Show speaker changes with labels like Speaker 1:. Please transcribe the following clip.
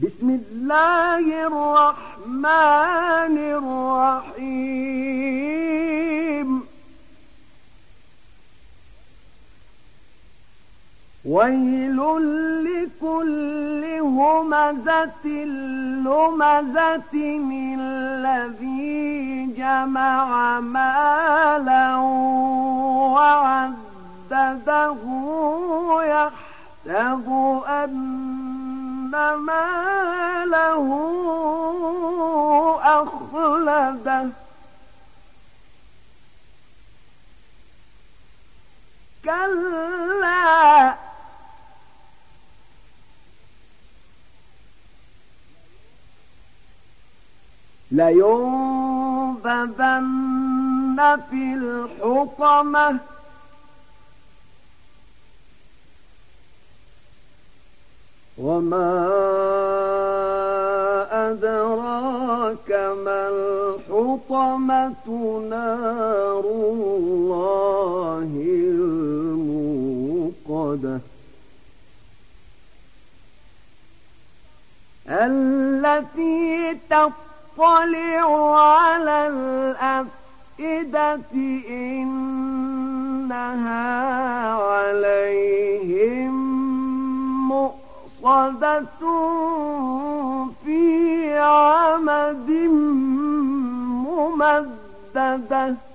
Speaker 1: بسم الله الرحمن الرحيم ويل لكل همزة لمزة الذي جمع مالا وعدده يحسب أن ماله أخلده كلا لينبذن في الحطمة وما أدراك ما الحطمة نار الله الموقدة التي تطلع على الأفئدة إنها عليهم مؤصدة في عمد ممددة